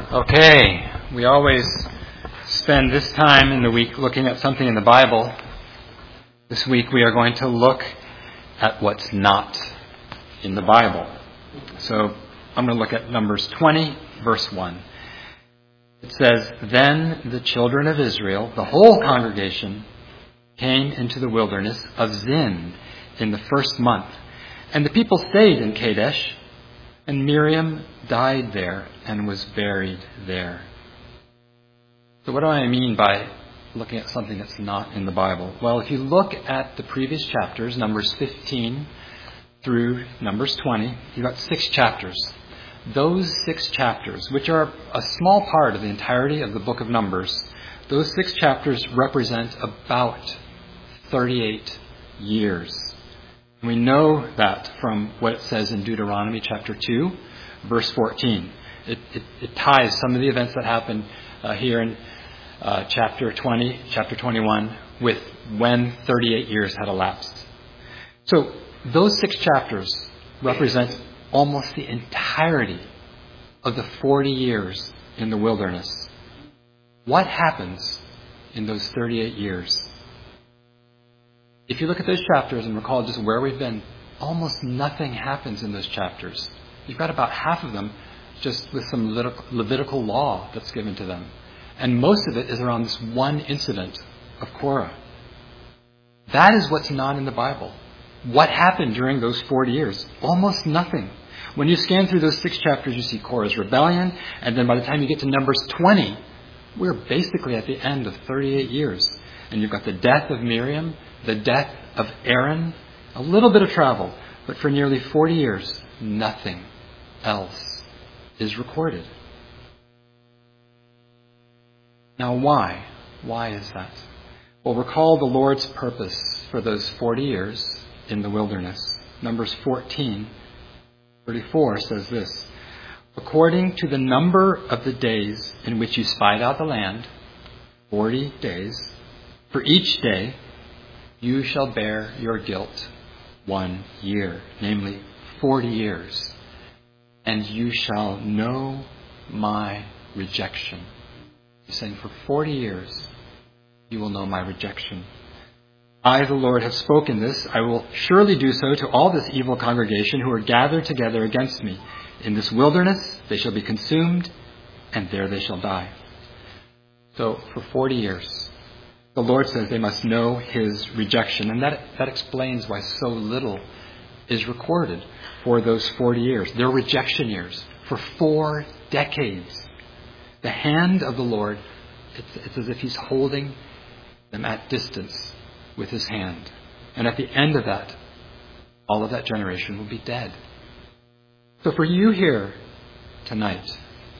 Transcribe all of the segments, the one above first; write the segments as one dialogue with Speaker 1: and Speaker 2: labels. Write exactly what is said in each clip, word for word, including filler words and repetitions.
Speaker 1: Okay, we always spend this time in the week looking at something in the Bible. This week we are going to look at what's not in the Bible. So I'm going to look at Numbers twenty, verse one. It says, "Then the children of Israel, the whole congregation, came into the wilderness of Zin in the first month. And the people stayed in Kadesh, and Miriam died there and was buried there." So what do I mean by looking at something that's not in the Bible? Well, if you look at the previous chapters, Numbers fifteen through Numbers twenty, you've got six chapters. Those six chapters, which are a small part of the entirety of the book of Numbers, those six chapters represent about thirty-eight years. And we know that from what it says in Deuteronomy chapter two, verse fourteen. It, it, it ties some of the events that happened uh, here in uh, chapter twenty, chapter twenty-one, with when thirty-eight years had elapsed. So those six chapters represent almost the entirety of the forty years in the wilderness. What happens in those thirty-eight years? If you look at those chapters and recall just where we've been, almost nothing happens in those chapters. You've got about half of them just with some Levitical law that's given to them. And most of it is around this one incident of Korah. That is what's not in the Bible. What happened during those forty years? Almost nothing. When you scan through those six chapters, you see Korah's rebellion, and then by the time you get to Numbers twenty, we're basically at the end of thirty-eight years. And you've got the death of Miriam, the death of Aaron, a little bit of travel, but for nearly forty years, nothing else is recorded. Now why? Why is that? Well, recall the Lord's purpose for those forty years in the wilderness. Numbers fourteen, thirty-four says this: "According to the number of the days in which you spied out the land, forty days, for each day you shall bear your guilt one year," namely forty years, "and you shall know my rejection." He's saying for forty years you will know my rejection. "I, the Lord, have spoken this. I will surely do so to all this evil congregation who are gathered together against me. In this wilderness they shall be consumed, and there they shall die." So for forty years, the Lord says they must know his rejection. And that, that explains why so little is recorded for those forty years. They're rejection years for four decades. The hand of the Lord, it's, it's as if he's holding them at distance with his hand. And at the end of that, all of that generation will be dead. So for you here tonight,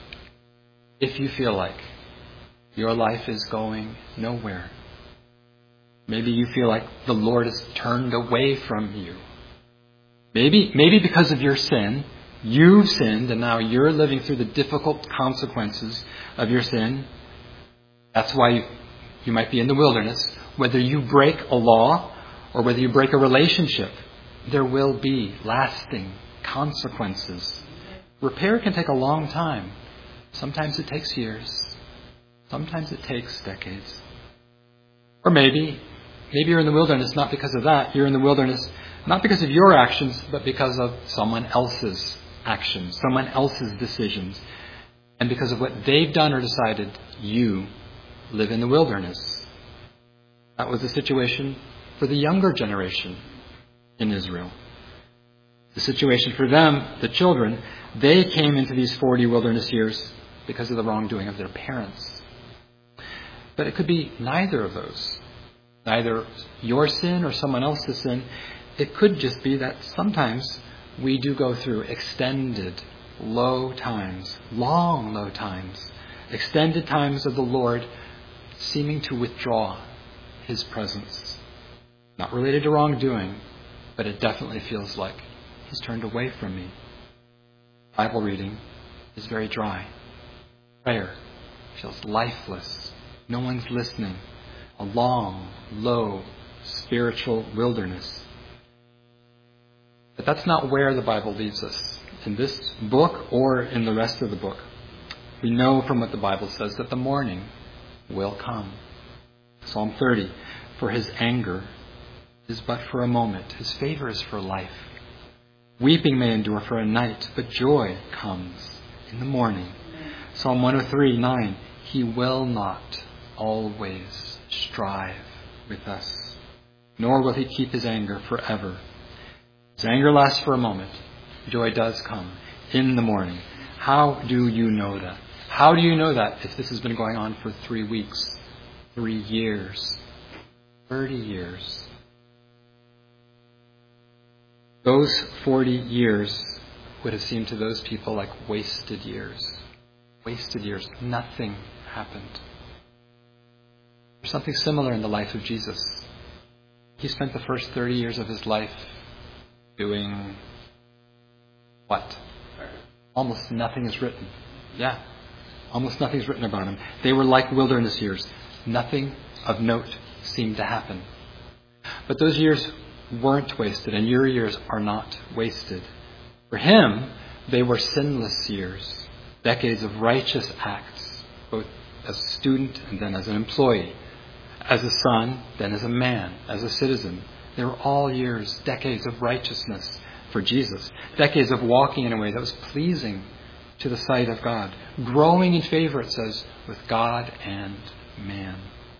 Speaker 1: if you feel like your life is going nowhere, maybe you feel like the Lord has turned away from you. Maybe, maybe because of your sin, you've sinned and now you're living through the difficult consequences of your sin. That's why you, you might be in the wilderness. Whether you break a law or whether you break a relationship, there will be lasting consequences. Repair can take a long time. Sometimes it takes years. Sometimes it takes decades. Or maybe, maybe you're in the wilderness not because of that. You're in the wilderness not because of your actions, but because of someone else's actions, someone else's decisions. And because of what they've done or decided, you live in the wilderness. That was the situation for the younger generation in Israel. The situation for them, the children, they came into these forty wilderness years because of the wrongdoing of their parents. But it could be neither of those. Neither your sin or someone else's sin. It could just be that sometimes we do go through extended low times, long low times, extended times of the Lord seeming to withdraw his presence. Not related to wrongdoing, but it definitely feels like he's turned away from me. Bible reading is very dry. Prayer feels lifeless. No one's listening. A long, low, spiritual wilderness. But that's not where the Bible leads us, in this book or in the rest of the book. We know from what the Bible says that the morning will come. Psalm thirty, for his anger is but for a moment. His favor is for life. Weeping may endure for a night, but joy comes in the morning. Psalm one oh three, nine, he will not always strive with us, nor will he keep his anger forever. His anger lasts for a moment. Joy does come in the morning. How do you know that? How do you know that if this has been going on for three weeks, three years, thirty years? Those forty years would have seemed to those people like wasted years. Wasted years. Nothing happened. There's something similar in the life of Jesus. He spent the first thirty years of his life doing what? Almost nothing is written. Yeah. Almost nothing is written about him. They were like wilderness years. Nothing of note seemed to happen. But those years weren't wasted, and your years are not wasted. For him, they were sinless years. Decades of righteous acts, both as a student and then as an employee. As a son, then as a man, as a citizen. They were all years, decades of righteousness for Jesus. Decades of walking in a way that was pleasing to the sight of God. Growing in favor, it says, with God and man.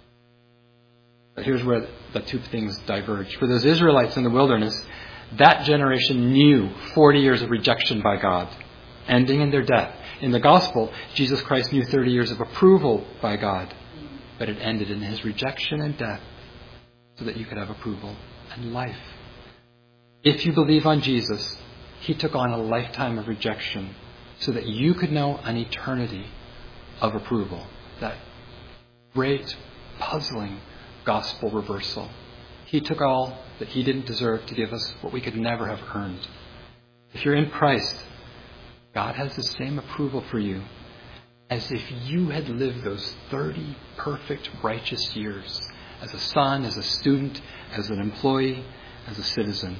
Speaker 1: But here's where the two things diverge. For those Israelites in the wilderness, that generation knew forty years of rejection by God, ending in their death. In the gospel, Jesus Christ knew thirty years of approval by God, but it ended in his rejection and death so that you could have approval and life. If you believe on Jesus, he took on a lifetime of rejection so that you could know an eternity of approval. That great, puzzling gospel reversal. He took all that he didn't deserve to give us what we could never have earned. If you're in Christ, God has the same approval for you as if you had lived those thirty perfect, righteous years as a son, as a student, as an employee, as a citizen.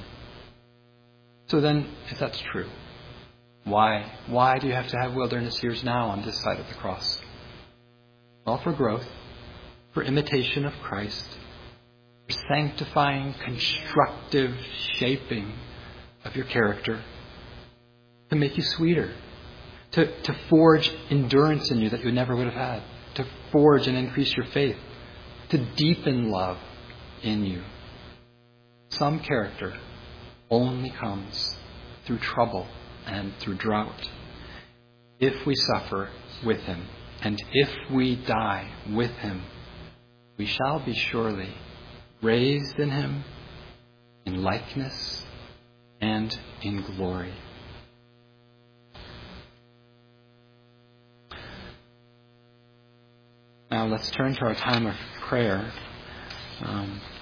Speaker 1: So then, if that's true, why? Why do you have to have wilderness years now on this side of the cross? Well, for growth, for imitation of Christ, for sanctifying, constructive shaping of your character, to make you sweeter, to, to forge endurance in you that you never would have had, to forge and increase your faith, to deepen love in you. Some character only comes through trouble and through drought. If we suffer with him, and if we die with him, we shall be surely raised in him in likeness and in glory. Now let's turn to our time of prayer. Um,